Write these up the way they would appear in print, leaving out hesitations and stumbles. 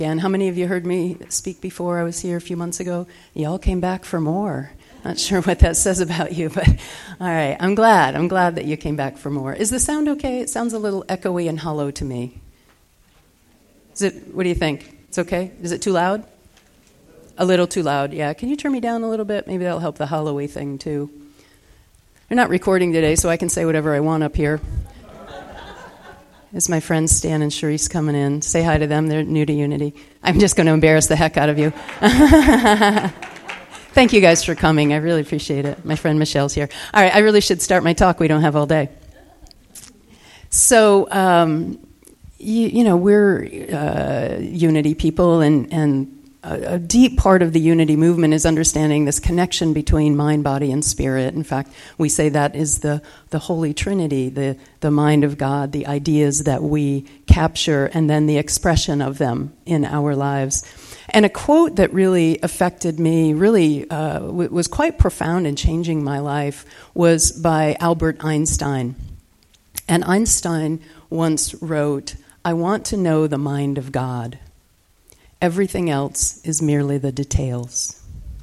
And how many of you heard me speak before I was here a few months ago? You all came back for more. Not sure what that says about you, but all right. I'm glad that you came back for more. Is the sound okay? It sounds a little echoey and hollow to me. What do you think? It's okay? Is it too loud? A little too loud, yeah. Can you turn me down a little bit? Maybe that'll help the hollowy thing too. They're not recording today, so I can say whatever I want up here. It's my friends Stan and Charisse coming in. Say hi to them. They're new to Unity. I'm just going to embarrass the heck out of you. Thank you guys for coming. I really appreciate it. My friend Michelle's here. All right, I really should start my talk. We don't have all day. So, we're Unity people, and a deep part of the Unity movement is understanding this connection between mind, body, and spirit. In fact, we say that is the Holy Trinity, the mind of God, the ideas that we capture, and then the expression of them in our lives. And a quote that really affected me, really was quite profound in changing my life, was by Albert Einstein. And Einstein once wrote, "I want to know the mind of God. Everything else is merely the details."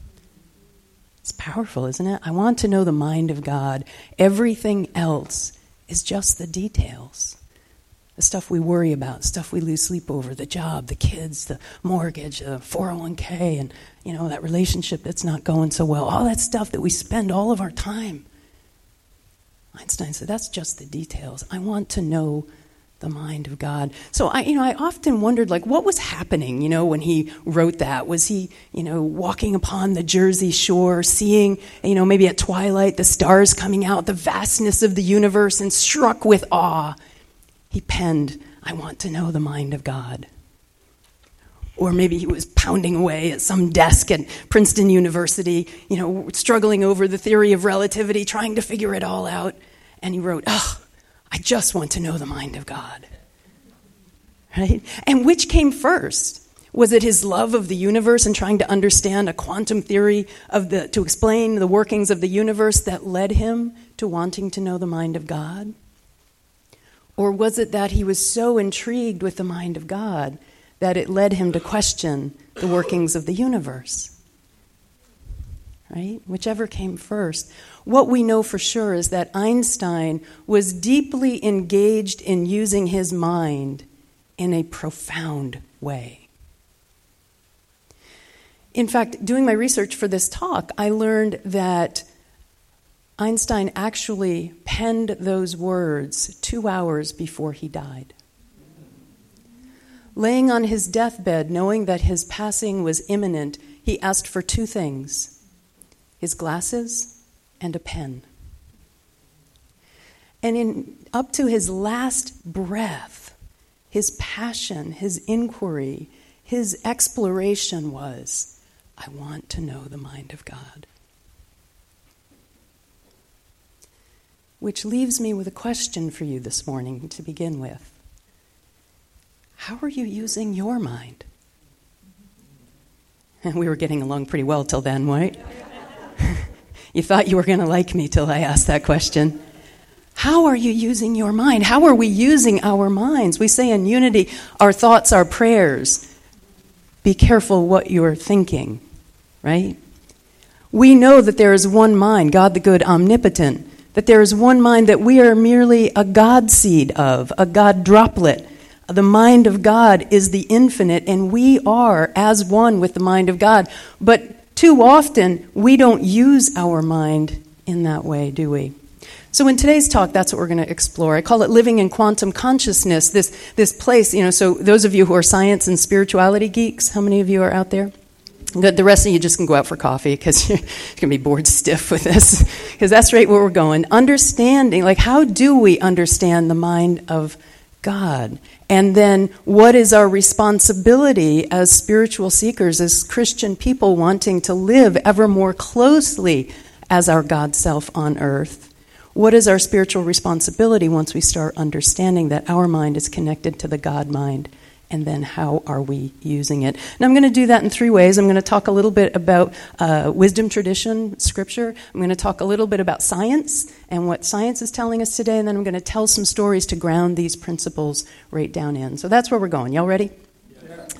It's powerful, isn't it? I want to know the mind of God. Everything else is just the details. The stuff we worry about, stuff we lose sleep over, the job, the kids, the mortgage, the 401k, and that relationship that's not going so well. All that stuff that we spend all of our time. Einstein said, that's just the details. I want to know the mind of God. So I often wondered, what was happening, when he wrote that? Was he, walking upon the Jersey shore, seeing, maybe at twilight, the stars coming out, the vastness of the universe, and struck with awe? He penned, I want to know the mind of God. Or maybe he was pounding away at some desk at Princeton University, struggling over the theory of relativity, trying to figure it all out. And he wrote, I just want to know the mind of God. Right? And which came first? Was it his love of the universe and trying to understand a quantum theory to explain the workings of the universe that led him to wanting to know the mind of God? Or was it that he was so intrigued with the mind of God that it led him to question the workings of the universe? Right? Whichever came first. What we know for sure is that Einstein was deeply engaged in using his mind in a profound way. In fact, doing my research for this talk, I learned that Einstein actually penned those words 2 hours before he died. Laying on his deathbed, knowing that his passing was imminent, he asked for two things: his glasses and a pen. And up to his last breath, his passion, his inquiry, his exploration was, I want to know the mind of God. Which leaves me with a question for you this morning to begin with. How are you using your mind? And we were getting along pretty well till then, right? You thought you were going to like me till I asked that question. How are you using your mind? How are we using our minds? We say in Unity, our thoughts are prayers. Be careful what you're thinking, right? We know that there is one mind, God the good, omnipotent, that there is one mind that we are merely a God seed of, a God droplet. The mind of God is the infinite, and we are as one with the mind of God. But too often, we don't use our mind in that way, do we? So in today's talk, that's what we're going to explore. I call it living in quantum consciousness, this place, so those of you who are science and spirituality geeks, how many of you are out there? Good. The rest of you just can go out for coffee because you're going to be bored stiff with this, because that's right where we're going. Understanding, how do we understand the mind of God? And then what is our responsibility as spiritual seekers, as Christian people wanting to live ever more closely as our God self on earth? What is our spiritual responsibility once we start understanding that our mind is connected to the God mind? And then how are we using it? And I'm going to do that in three ways. I'm going to talk a little bit about wisdom tradition, scripture. I'm going to talk a little bit about science and what science is telling us today. And then I'm going to tell some stories to ground these principles right down in. So that's where we're going. Y'all ready? Yeah.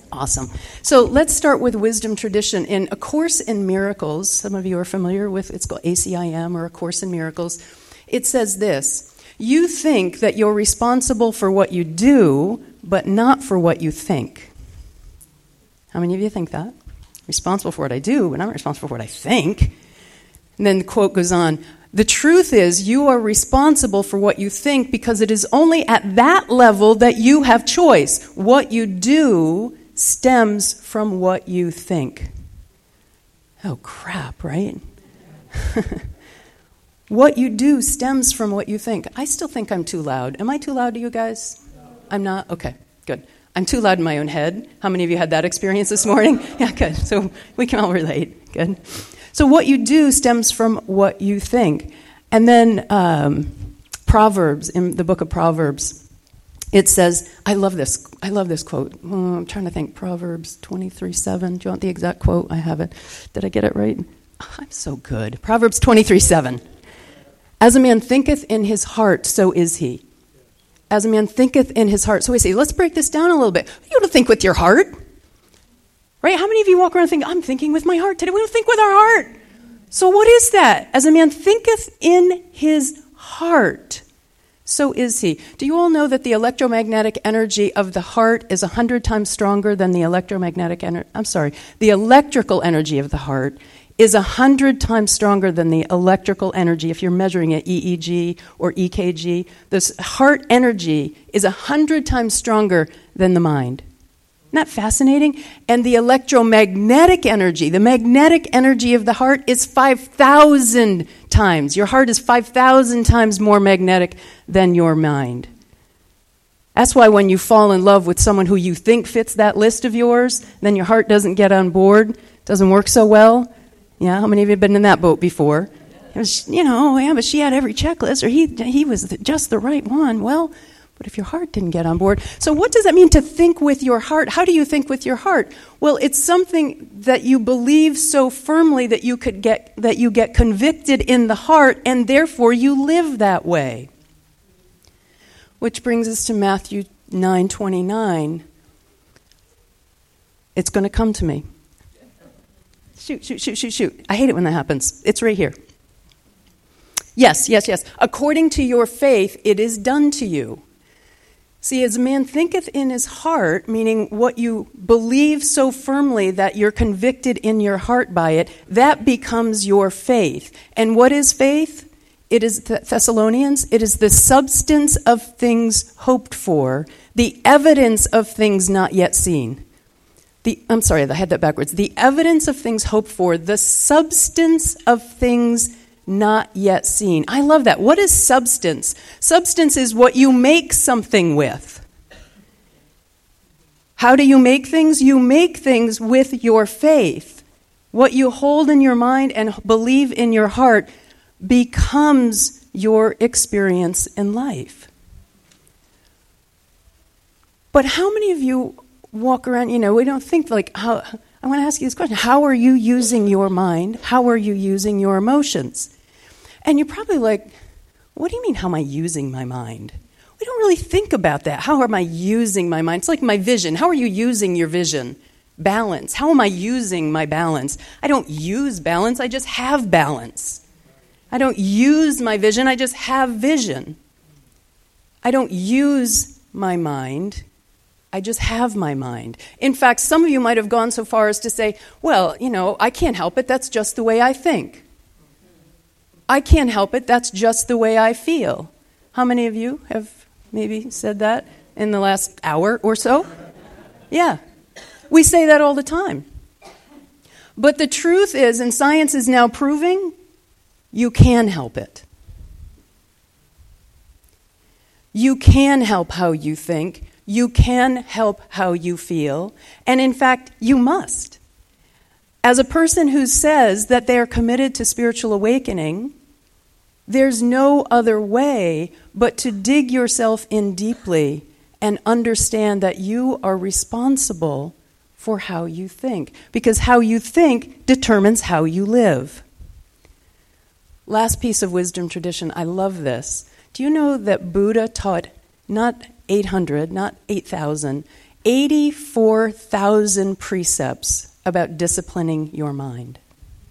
Awesome. So let's start with wisdom tradition. In A Course in Miracles, some of you are familiar with, it's called ACIM or A Course in Miracles. It says this: you think that you're responsible for what you do, but not for what you think. How many of you think that? Responsible for what I do, but I'm responsible for what I think. And then the quote goes on, the truth is you are responsible for what you think because it is only at that level that you have choice. What you do stems from what you think. Oh, crap, right? What you do stems from what you think. I still think I'm too loud. Am I too loud to you guys? No. I'm not? Okay, good. I'm too loud in my own head. How many of you had that experience this morning? Yeah, good. So we can all relate. Good. So what you do stems from what you think. And then Proverbs, in the book of Proverbs, it says, I love this quote. I'm trying to think. Proverbs 23:7. Do you want the exact quote? I have it. Did I get it right? Oh, I'm so good. Proverbs 23:7. As a man thinketh in his heart, so is he. As a man thinketh in his heart, so is he. Let's break this down a little bit. You don't think with your heart. Right? How many of you walk around and think, I'm thinking with my heart today? We don't think with our heart. So what is that? As a man thinketh in his heart, so is he. Do you all know that the electromagnetic energy of the heart is 100 times stronger than the the electrical energy of the heart is 100 times stronger than the electrical energy, if you're measuring it, EEG or EKG. This heart energy is 100 times stronger than the mind. Isn't that fascinating? And the electromagnetic energy, the magnetic energy of the heart is 5,000 times. Your heart is 5,000 times more magnetic than your mind. That's why when you fall in love with someone who you think fits that list of yours, then your heart doesn't get on board, doesn't work so well. Yeah, how many of you have been in that boat before? It was, but she had every checklist, or he was just the right one. Well, but if your heart didn't get on board. So what does that mean to think with your heart? How do you think with your heart? Well, it's something that you believe so firmly that you get convicted in the heart, and therefore you live that way. Which brings us to Matthew 9:29. It's going to come to me. Shoot. I hate it when that happens. It's right here. Yes. According to your faith, it is done to you. See, as a man thinketh in his heart, meaning what you believe so firmly that you're convicted in your heart by it, that becomes your faith. And what is faith? It is, Thessalonians, it is the substance of things hoped for, the evidence of things not yet seen. I had that backwards. The evidence of things hoped for, the substance of things not yet seen. I love that. What is substance? Substance is what you make something with. How do you make things? You make things with your faith. What you hold in your mind and believe in your heart becomes your experience in life. But how many of you walk around, we don't think like, I want to ask you this question. How are you using your mind? How are you using your emotions? And you're probably like, what do you mean, how am I using my mind? We don't really think about that. How am I using my mind? It's like my vision. How are you using your vision? Balance. How am I using my balance? I don't use balance. I just have balance. I don't use my vision. I just have vision. I don't use my mind. I just have my mind. In fact, some of you might have gone so far as to say, well, I can't help it. That's just the way I think. I can't help it. That's just the way I feel. How many of you have maybe said that in the last hour or so? Yeah. We say that all the time. But the truth is, and science is now proving, you can help it. You can help how you think. You can help how you feel. And in fact, you must. As a person who says that they are committed to spiritual awakening, there's no other way but to dig yourself in deeply and understand that you are responsible for how you think. Because how you think determines how you live. Last piece of wisdom tradition, I love this. Do you know that Buddha taught not 800, not 8,000, 84,000 precepts about disciplining your mind.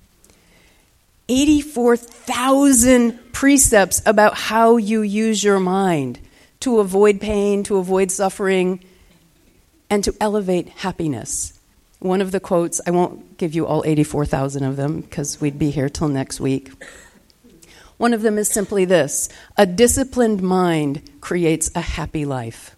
84,000 precepts about how you use your mind to avoid pain, to avoid suffering, and to elevate happiness. One of the quotes, I won't give you all 84,000 of them because we'd be here till next week. One of them is simply this: a disciplined mind creates a happy life.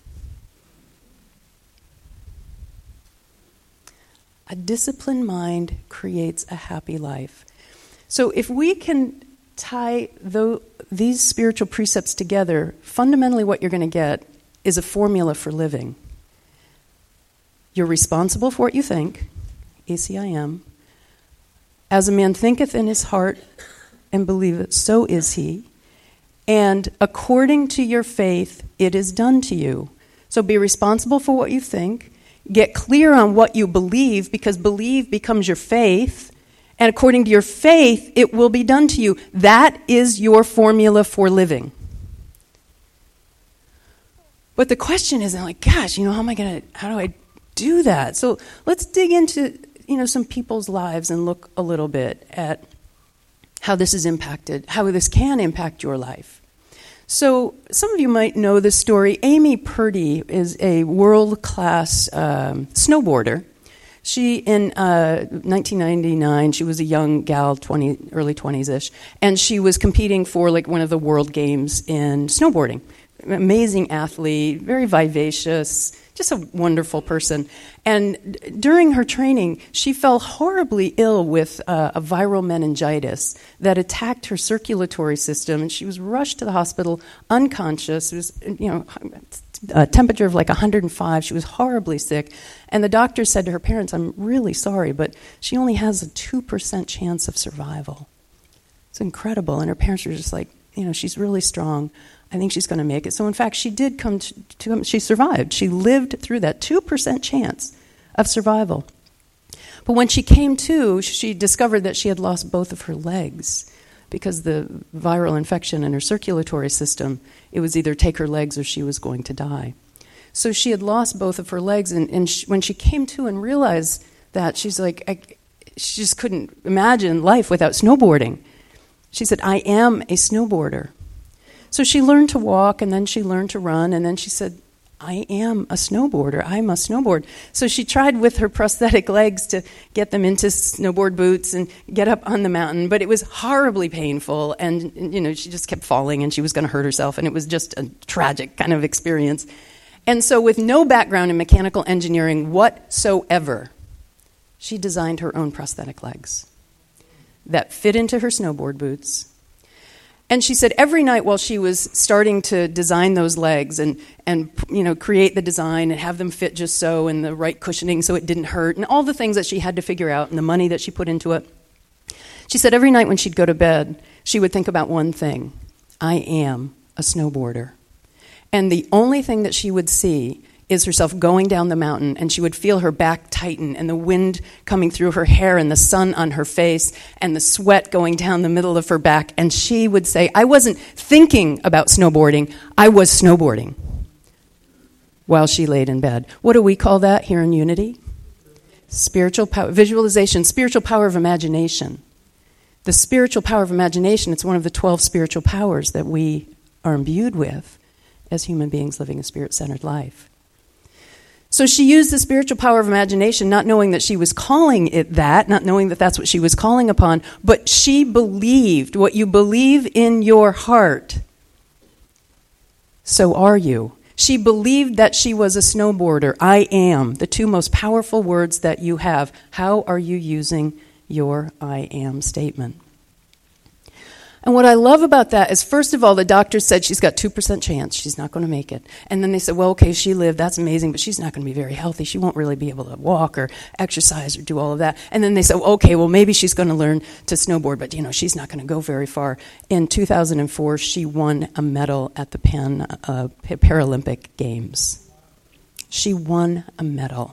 A disciplined mind creates a happy life. So if we can tie these spiritual precepts together, fundamentally what you're going to get is a formula for living. You're responsible for what you think, ACIM. As a man thinketh in his heart and believeth, so is he. And according to your faith, it is done to you. So be responsible for what you think. Get clear on what you believe, because believe becomes your faith. And according to your faith, it will be done to you. That is your formula for living. But the question is, like, gosh, how do I do that? So let's dig into, some people's lives and look a little bit at how this is impacted, how this can impact your life. So some of you might know this story. Amy Purdy is a world-class snowboarder. She, in 1999, she was a young gal, early 20s-ish, and she was competing for one of the world games in snowboarding. Amazing athlete, very vivacious, just a wonderful person. And during her training, she fell horribly ill with a viral meningitis that attacked her circulatory system, and she was rushed to the hospital unconscious. It was, a temperature of 105. She was horribly sick. And the doctor said to her parents, "I'm really sorry, but she only has a 2% chance of survival." It's incredible. And her parents were just like, she's really strong. I think she's going to make it. So in fact, she did come to she survived. She lived through that 2% chance of survival. But when she came to, she discovered that she had lost both of her legs because the viral infection in her circulatory system, it was either take her legs or she was going to die. So she had lost both of her legs, and when she came to and realized that, she's like, she just couldn't imagine life without snowboarding. She said, "I am a snowboarder." So she learned to walk, and then she learned to run, and then she said, "I am a snowboarder. I must snowboard." So she tried with her prosthetic legs to get them into snowboard boots and get up on the mountain, but it was horribly painful, and she just kept falling, and she was going to hurt herself, and it was just a tragic kind of experience. And so with no background in mechanical engineering whatsoever, she designed her own prosthetic legs that fit into her snowboard boots. And she said every night while she was starting to design those legs and create the design and have them fit just so, and the right cushioning so it didn't hurt, and all the things that she had to figure out and the money that she put into it, she said every night when she'd go to bed, she would think about one thing: I am a snowboarder. And the only thing that she would see is herself going down the mountain, and she would feel her back tighten and the wind coming through her hair and the sun on her face and the sweat going down the middle of her back. And she would say, "I wasn't thinking about snowboarding, I was snowboarding," while she laid in bed. What do we call that here in Unity? Spiritual power, visualization, spiritual power of imagination. The spiritual power of imagination, it's one of the 12 spiritual powers that we are imbued with as human beings living a spirit-centered life. So she used the spiritual power of imagination, not knowing that she was calling it that, not knowing that that's what she was calling upon, but she believed. What you believe in your heart, so are you. She believed that she was a snowboarder. I am, the two most powerful words that you have. How are you using your I am statement? And what I love about that is, first of all, the doctor said she's got 2% chance. She's not going to make it. And then they said, well, okay, she lived. That's amazing, but she's not going to be very healthy. She won't really be able to walk or exercise or do all of that. And then they said, okay, well, maybe she's going to learn to snowboard, but, she's not going to go very far. In 2004, she won a medal at the Paralympic Games. She won a medal.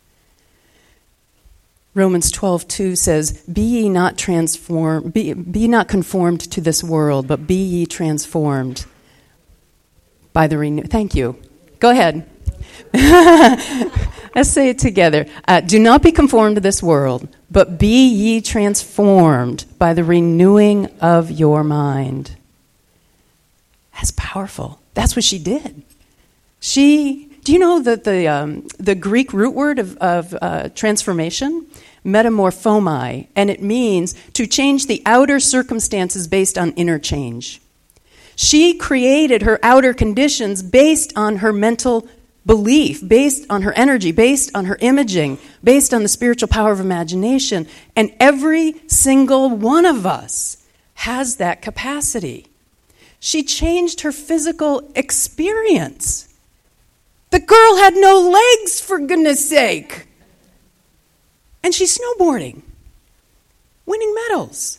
Romans 12:2 says, "Be ye not transformed, be not conformed to this world, but be ye transformed by the renew." Thank you. Go ahead. Let's say it together. Do not be conformed to this world, but be ye transformed by the renewing of your mind. That's powerful. That's what she did. Do you know that the Greek root word of transformation? Metamorphomai, and it means to change the outer circumstances based on inner change. She created her outer conditions based on her mental belief, based on her energy, based on her imaging, based on the spiritual power of imagination. And every single one of us has that capacity. She changed her physical experience. The girl had no legs, for goodness sake. And she's snowboarding, winning medals.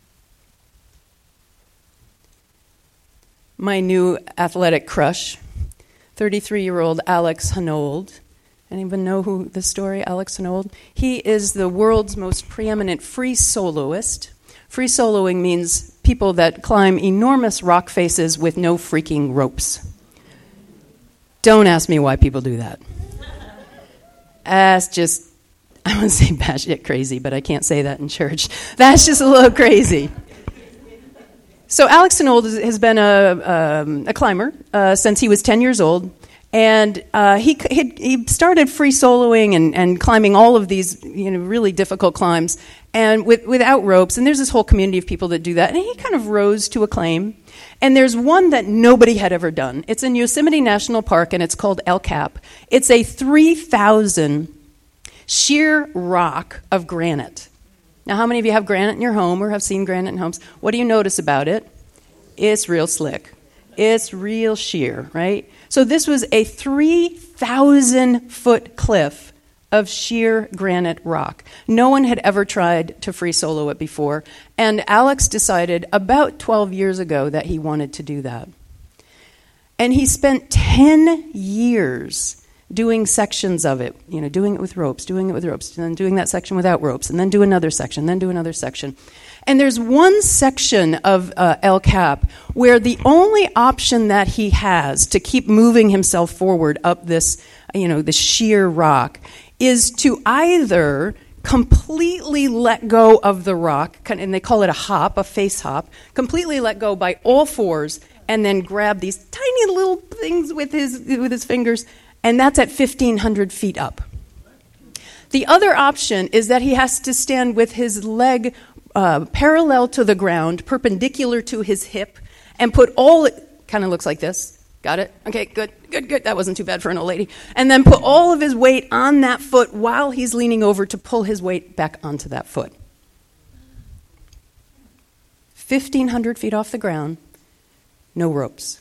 My new athletic crush, 33-year-old Alex Honnold. Anyone know who the story, Alex Honnold? He is the world's most preeminent free soloist. Free soloing means people that climb enormous rock faces with no freaking ropes. Don't ask me why people do that. That's just, I want to say batshit crazy, but I can't say that in church. That's just a little crazy. So Alex Honnold has been a climber since he was 10 years old, and he started free soloing and climbing all of these really difficult climbs and without ropes. And there's this whole community of people that do that, and he kind of rose to acclaim. And there's one that nobody had ever done. It's in Yosemite National Park, and it's called El Cap. It's a 3,000 sheer rock of granite. Now, how many of you have granite in your home or have seen granite in homes? What do you notice about it? It's real slick. It's real sheer, right? So this was a 3,000-foot cliff of sheer granite rock. No one had ever tried to free solo it before, and Alex decided about 12 years ago that he wanted to do that. And he spent 10 years doing sections of it, doing it with ropes, and then doing that section without ropes, and then do another section, then do another section. And there's one section of El Cap where the only option that he has to keep moving himself forward up this, this sheer rock is to either completely let go of the rock, and they call it a hop, a face hop, completely let go by all fours, and then grab these tiny little things with his fingers. And that's at 1,500 feet up. The other option is that he has to stand with his leg parallel to the ground, perpendicular to his hip, and put kind of looks like this. Got it? Okay, good. That wasn't too bad for an old lady. And then put all of his weight on that foot while he's leaning over to pull his weight back onto that foot. 1,500 feet off the ground, no ropes.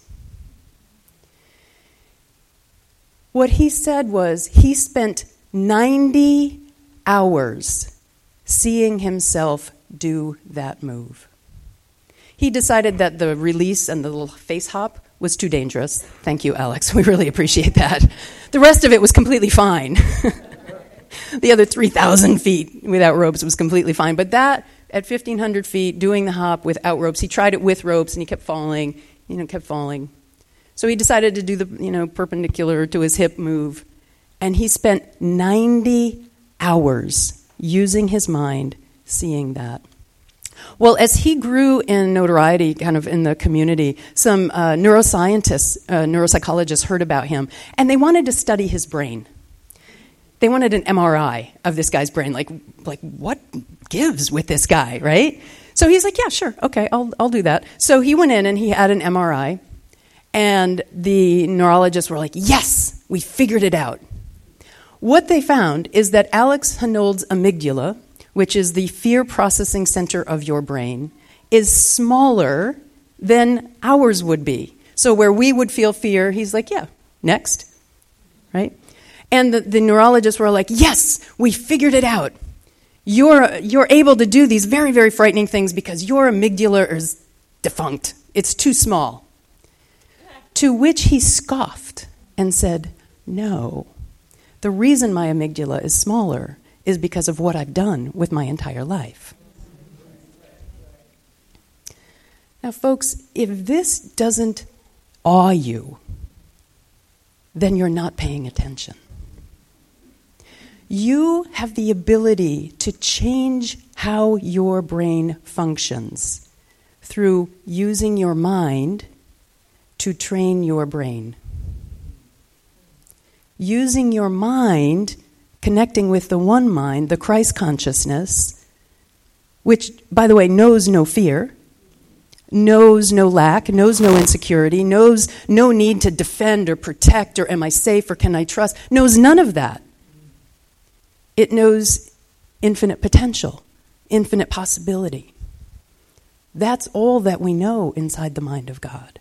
What he said was he spent 90 hours seeing himself do that move. He decided that the release and the little face hop was too dangerous. Thank you, Alex. We really appreciate that. The rest of it was completely fine. The other 3,000 feet without ropes was completely fine. But that, at 1,500 feet, doing the hop without ropes, he tried it with ropes and he kept falling, So he decided to do the, perpendicular to his hip move. And he spent 90 hours using his mind, seeing that. Well, as he grew in notoriety kind of in the community, some neuroscientists, neuropsychologists heard about him, and they wanted to study his brain. They wanted an MRI of this guy's brain, like what gives with this guy, right? So he's like, yeah, sure, okay, I'll do that. So he went in and he had an MRI, and the neurologists were like, yes, we figured it out. What they found is that Alex Honnold's amygdala, which is the fear processing center of your brain, is smaller than ours would be. So where we would feel fear, he's like, yeah, next, right? And the neurologists were like, yes, we figured it out. You're able to do these very, very frightening things because your amygdala is defunct. It's too small. To which he scoffed and said, no, the reason my amygdala is smaller is because of what I've done with my entire life. Now, folks, if this doesn't awe you, then you're not paying attention. You have the ability to change how your brain functions through using your mind to train your brain. Using your mind, connecting with the one mind, the Christ consciousness, which, by the way, knows no fear, knows no lack, knows no insecurity, knows no need to defend or protect or am I safe or can I trust, knows none of that. It knows infinite potential, infinite possibility. That's all that we know inside the mind of God.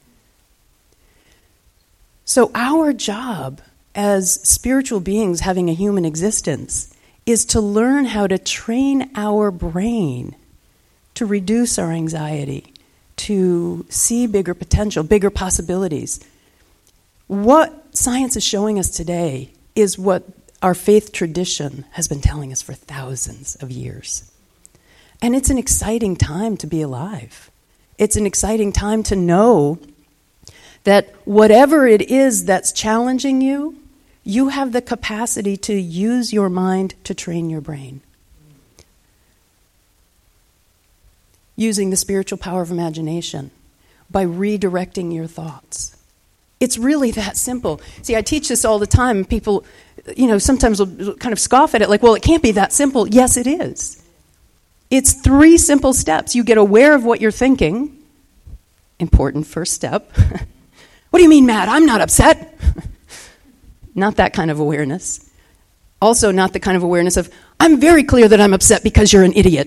So our job as spiritual beings having a human existence is to learn how to train our brain to reduce our anxiety, to see bigger potential, bigger possibilities. What science is showing us today is what our faith tradition has been telling us for thousands of years. And it's an exciting time to be alive. It's an exciting time to know that whatever it is that's challenging you, you have the capacity to use your mind to train your brain. Using the spiritual power of imagination by redirecting your thoughts. It's really that simple. See, I teach this all the time, and people, sometimes will kind of scoff at it, like, well, it can't be that simple. Yes, it is. It's 3 simple steps. You get aware of what you're thinking. Important first step. What do you mean, Matt? I'm not upset. Not that kind of awareness. Also not the kind of awareness of, I'm very clear that I'm upset because you're an idiot.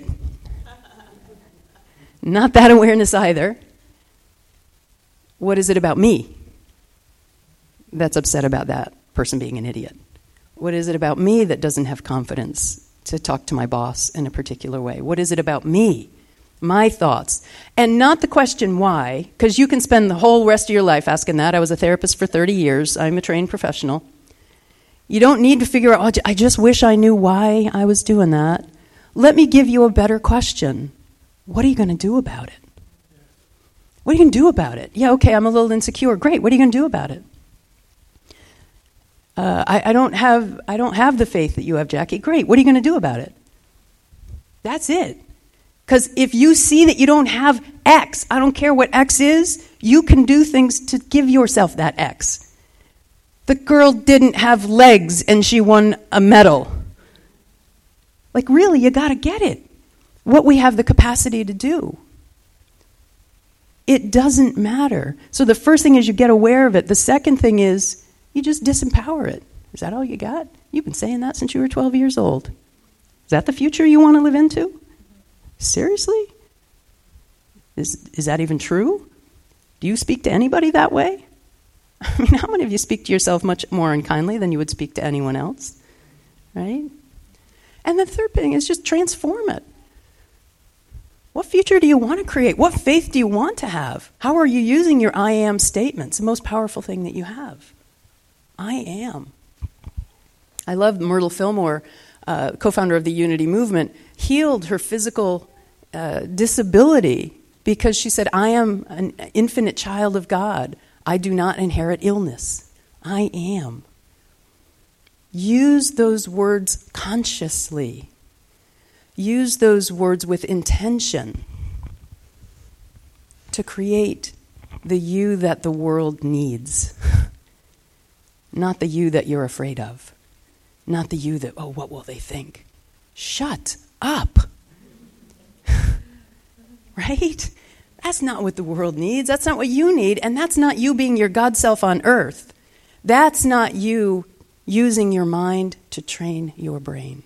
Not that awareness either. What is it about me that's upset about that person being an idiot? What is it about me that doesn't have confidence to talk to my boss in a particular way? What is it about me? My thoughts. And not the question why, because you can spend the whole rest of your life asking that. I was a therapist for 30 years. I'm a trained professional. You don't need to figure out, I just wish I knew why I was doing that. Let me give you a better question. What are you going to do about it? What are you going to do about it? Yeah, okay, I'm a little insecure. Great. What are you going to do about it? I don't have the faith that you have, Jackie. Great. What are you going to do about it? That's it. Because if you see that you don't have X, I don't care what X is, you can do things to give yourself that X. The girl didn't have legs and she won a medal. Like, really, you got to get it. What we have the capacity to do. It doesn't matter. So the first thing is you get aware of it. The second thing is you just disempower it. Is that all you got? You've been saying that since you were 12 years old. Is that the future you want to live into? Seriously? Is that even true? Do you speak to anybody that way? I mean, how many of you speak to yourself much more unkindly than you would speak to anyone else? Right? And the third thing is just transform it. What future do you want to create? What faith do you want to have? How are you using your I am statements? The most powerful thing that you have. I am. I love Myrtle Fillmore, co-founder of the Unity Movement, healed her physical disability because she said, I am an infinite child of God. I do not inherit illness. I am. Use those words consciously. Use those words with intention to create the you that the world needs. Not the you that you're afraid of. Not the you that, oh, what will they think? Shut up. Right? That's not what the world needs. That's not what you need. And that's not you being your God self on earth. That's not you using your mind to train your brain.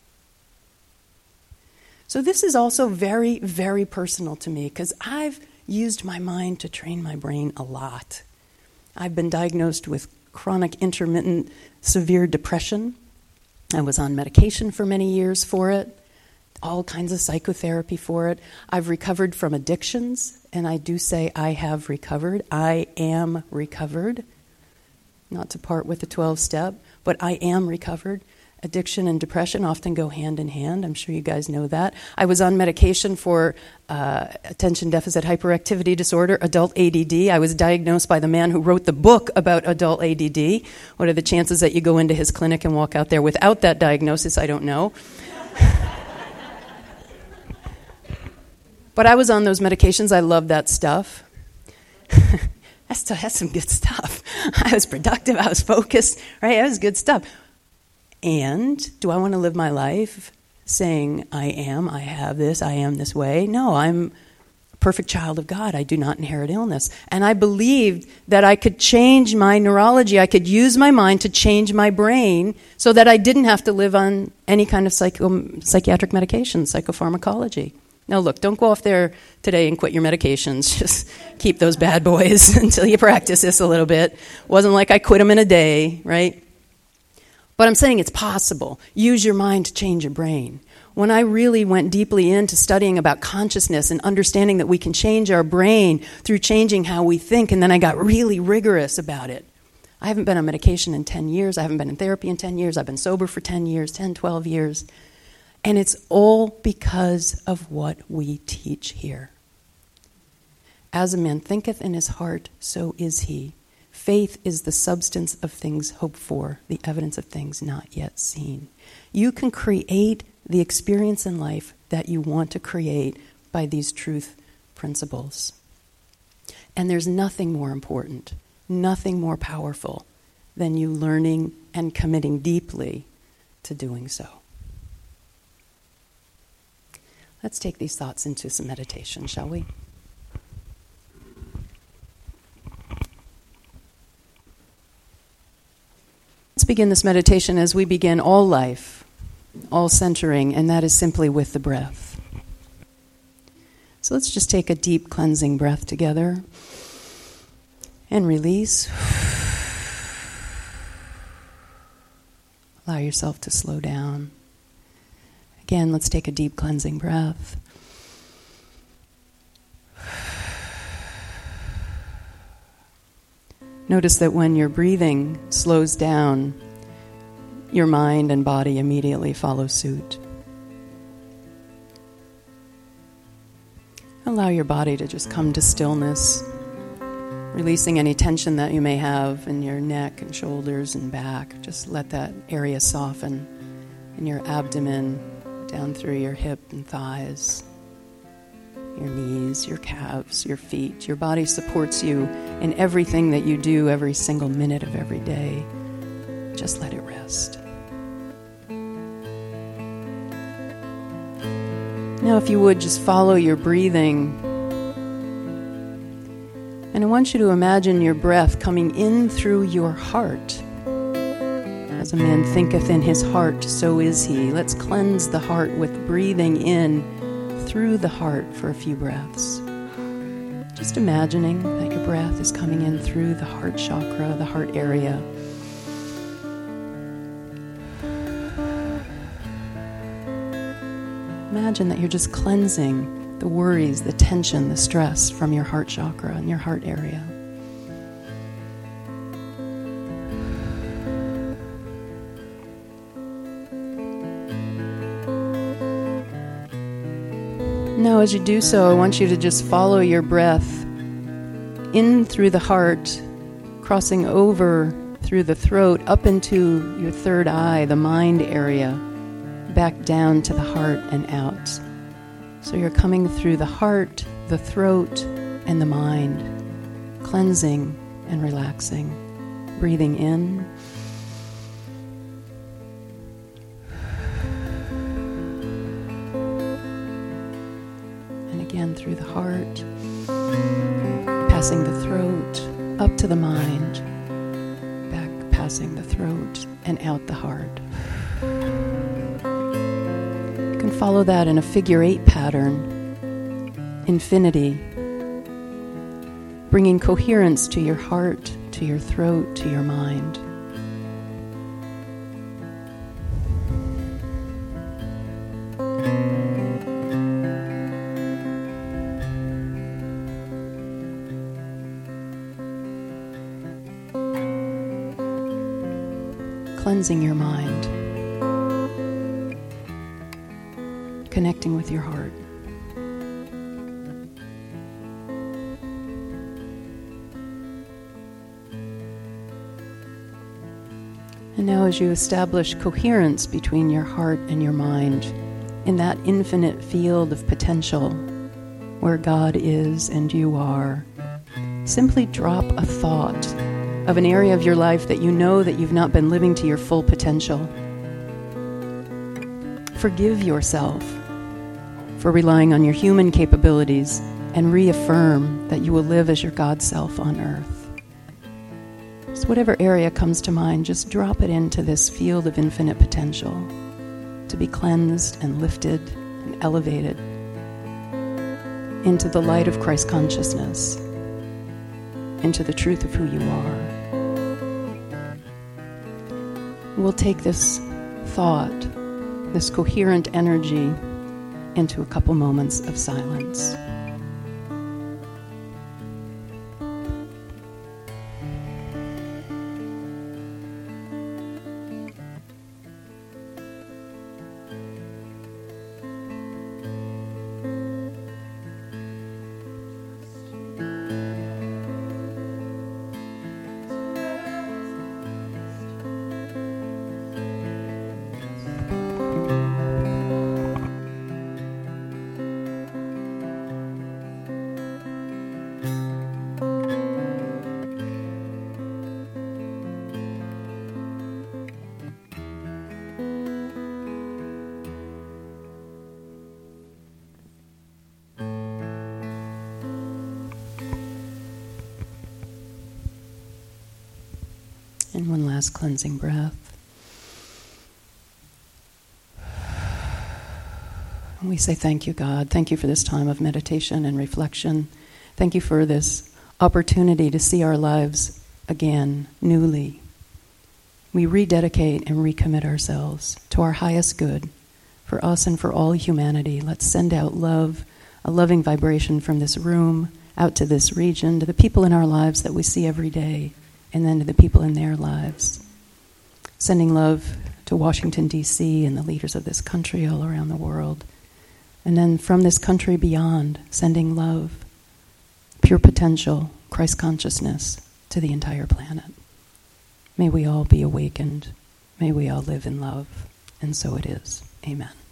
So this is also very, very personal to me because I've used my mind to train my brain a lot. I've been diagnosed with chronic intermittent severe depression. I was on medication for many years for it. All kinds of psychotherapy for it. I've recovered from addictions, and I do say I have recovered. I am recovered. Not to part with the 12-step, but I am recovered. Addiction and depression often go hand in hand. I'm sure you guys know that. I was on medication for attention deficit hyperactivity disorder, adult ADD. I was diagnosed by the man who wrote the book about adult ADD. What are the chances that you go into his clinic and walk out there without that diagnosis? I don't know. But I was on those medications. I loved that stuff. That's some good stuff. I was productive. I was focused. Right? That was good stuff. And do I want to live my life saying, I have this, I am this way? No, I'm a perfect child of God. I do not inherit illness. And I believed that I could change my neurology. I could use my mind to change my brain so that I didn't have to live on any kind of psychiatric medication, psychopharmacology. Now look, don't go off there today and quit your medications. Just keep those bad boys until you practice this a little bit. Wasn't like I quit them in a day, right? But I'm saying it's possible. Use your mind to change your brain. When I really went deeply into studying about consciousness and understanding that we can change our brain through changing how we think, and then I got really rigorous about it. I haven't been on medication in 10 years. I haven't been in therapy in 10 years. I've been sober for 10 years, 10, 12 years. And it's all because of what we teach here. As a man thinketh in his heart, so is he. Faith is the substance of things hoped for, the evidence of things not yet seen. You can create the experience in life that you want to create by these truth principles. And there's nothing more important, nothing more powerful than you learning and committing deeply to doing so. Let's take these thoughts into some meditation, shall we? Let's begin this meditation as we begin all life, all centering, and that is simply with the breath. So let's just take a deep cleansing breath together and release. Allow yourself to slow down. Again, let's take a deep cleansing breath. Notice that when your breathing slows down, your mind and body immediately follow suit. Allow your body to just come to stillness, releasing any tension that you may have in your neck and shoulders and back. Just let that area soften in your abdomen, down through your hip and thighs, your knees, your calves, your feet. Your body supports you in everything that you do every single minute of every day. Just let it rest. Now, if you would, just follow your breathing. And I want you to imagine your breath coming in through your heart. As a man thinketh in his heart, so is he. Let's cleanse the heart with breathing in through the heart for a few breaths. Just imagining that your breath is coming in through the heart chakra, the heart area. Imagine that you're just cleansing the worries, the tension, the stress from your heart chakra and your heart area. Now, as you do so, I want you to just follow your breath in through the heart, crossing over through the throat, up into your third eye, the mind area, back down to the heart and out. So you're coming through the heart, the throat, and the mind, cleansing and relaxing, breathing in. Again through the heart, passing the throat, up to the mind, back passing the throat, and out the heart. You can follow that in a figure 8 pattern, infinity, bringing coherence to your heart, to your throat, to your mind. Cleansing your mind. connecting with your heart. And now as you establish coherence between your heart and your mind, in that infinite field of potential where God is and you are, simply drop a thought of an area of your life that you know that you've not been living to your full potential. Forgive yourself for relying on your human capabilities and reaffirm that you will live as your God self on earth. So whatever area comes to mind, just drop it into this field of infinite potential to be cleansed and lifted and elevated into the light of Christ consciousness, into the truth of who you are. We'll take this thought, this coherent energy, into a couple moments of silence. And one last cleansing breath. And we say thank you, God. Thank you for this time of meditation and reflection. Thank you for this opportunity to see our lives again, newly. We rededicate and recommit ourselves to our highest good for us and for all humanity. Let's send out love, a loving vibration from this room out to this region, to the people in our lives that we see every day, and then to the people in their lives. Sending love to Washington, D.C. and the leaders of this country all around the world. And then from this country beyond, sending love, pure potential, Christ consciousness to the entire planet. May we all be awakened. May we all live in love. And so it is. Amen.